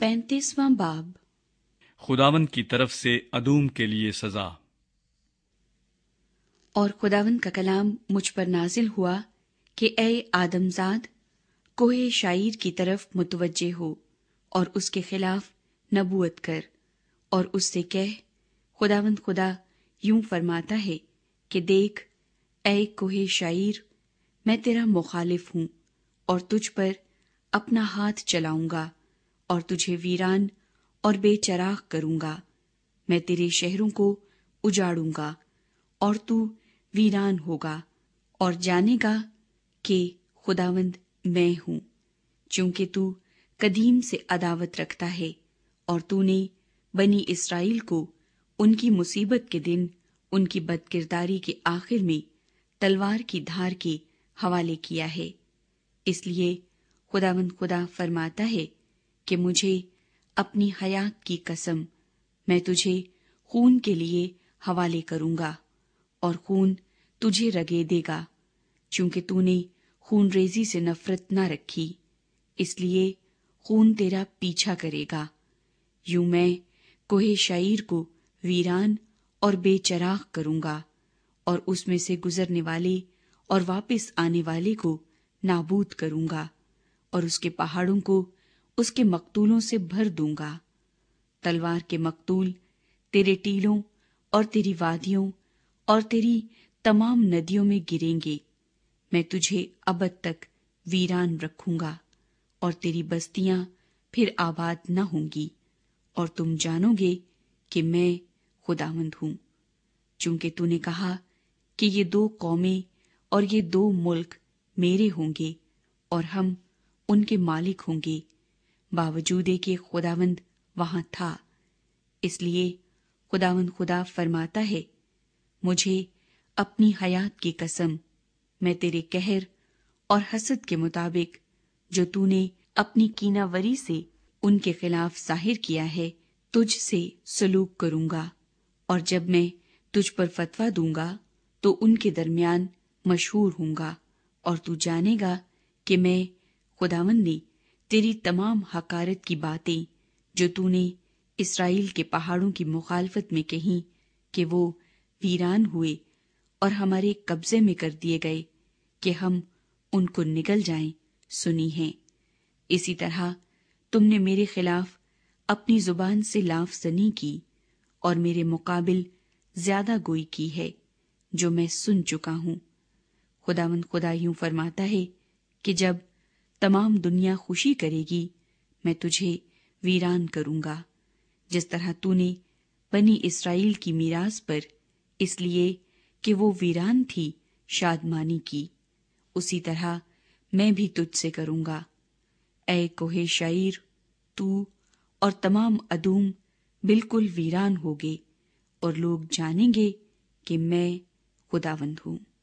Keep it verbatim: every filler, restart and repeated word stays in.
पैंतीसवां बाब। खुदावंद की तरफ से अदूम के लिए सजा। और खुदावंद का कलाम मुझ पर नाजिल हुआ कि ए आदमजाद, कोहे शाईर की तरफ मुतवज्जे हो और उसके खिलाफ नबूवत कर और उससे कह, खुदावंद खुदा यूं फरमाता है कि देख ए कोहे शाईर, मैं तेरा मुखालिफ हूं और तुझ पर अपना हाथ चलाऊंगा और तुझे वीरान और बेचराग करूंगा। मैं तेरे शहरों को उजाड़ूंगा और तू वीरान होगा और जानेगा कि खुदावंद मैं हूं, क्योंकि तू कदीम से अदावत रखता है और तूने बनी इस्राएल को उनकी मुसीबत के दिन उनकी बदकिरदारी के आखिर में तलवार की धार के हवाले किया है। इसलिए खुदावंद खुदा फरमाता है कि मुझे अपनी हयात की कसम, मैं तुझे खून के लिए हवाले करूंगा और खून तुझे रगेदेगा, क्योंकि तूने खून रेजी से नफरत न रखी, इसलिए खून तेरा पीछा करेगा। यूं मैं कोहे शाईर को वीरान और बेचराग करूंगा और उसमें से गुजरने वाले और वापस आने वाले को नाबूद करूंगा और उसके पहाड़ों को उसके मकतूलों से भर दूंगा। तलवार के मकतूल तेरे टीलों और तेरी वादियों और तेरी तमाम नदियों में गिरेंगे। मैं तुझे अबद तक वीरान रखूंगा और तेरी बस्तियां फिर आबाद न होंगी और तुम जानोगे कि मैं खुदावंद हूं, क्योंकि तूने कहा कि ये दो कौमें और ये दो मुल्क मेरे होंगे और हम उनके मालिक होंगे, बावजूद कि खुदावंद वहां था। इसलिए खुदावंद खुदा फरमाता है, मुझे अपनी हयात की कसम, मैं तेरे कहर और हसद के मुताबिक जो तूने अपनी कीनावरी से उनके खिलाफ जाहिर किया है, तुझ से सलूक करूंगा और जब मैं तुझ पर फतवा दूंगा तो उनके दरमियान मशहूर होऊंगा और तू जानेगा कि मैं खुदावंद ने तेरी तमाम हकारत की बातें जो तूने इस्राएल के पहाड़ों की मुखालफत में कहीं कि वो वीरान हुए और हमारे कब्जे में कर दिए गए कि हम उनको निगल जाएं, सुनी हैं। इसी तरह तुमने मेरे खिलाफ अपनी जुबान से लाफजनी की और मेरे मुकाबिल ज्यादा गोई की है, जो मैं सुन चुका हूं। खुदावंद खुदा यूं फरमाता है कि जब तमाम दुनिया खुशी करेगी, मैं तुझे वीरान करूंगा, जिस तरह तूने बनी इस्राएल की मीरास पर इसलिए कि वो वीरान थी शादमानी की, उसी तरह मैं भी तुझसे करूंगा। ऐ कोहे शाईर, तू और तमाम अदूम बिल्कुल वीरान होगे और लोग जानेंगे कि मैं खुदावंद हूं।